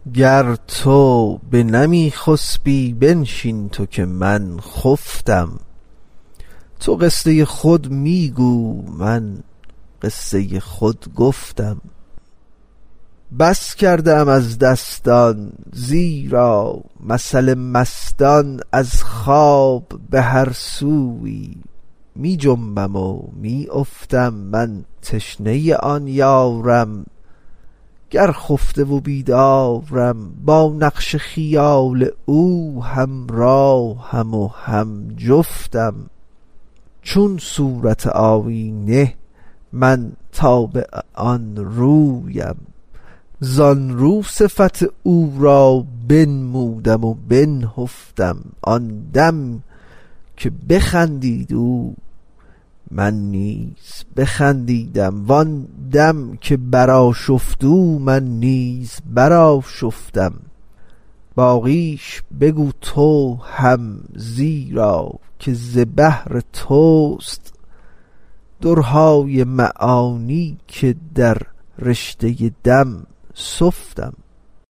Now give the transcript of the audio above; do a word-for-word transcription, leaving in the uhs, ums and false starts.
گر تو به نمی خسبی بنشین تو که من خفتم. تو قصه خود میگو من قصه خود گفتم. بس کرده ام از دستان زیرا مثل مستان از خواب به هر سویی می جنبم و می افتم. من تشنه آن یارم گر خفته و بیدارم با نقش خیال او همراهم و هم جفتم. چون صورت آیینه من تابع آن رویم زان رو صفت او را بنمودم و بنهفتم. آن دم که بخندید او من نیز بخندیدم وان دم که برآشفت او من نیز برآشفتم. باقیش بگو تو هم زیرا که ز بهر توست درهای معانی که در رشته دم سفتم.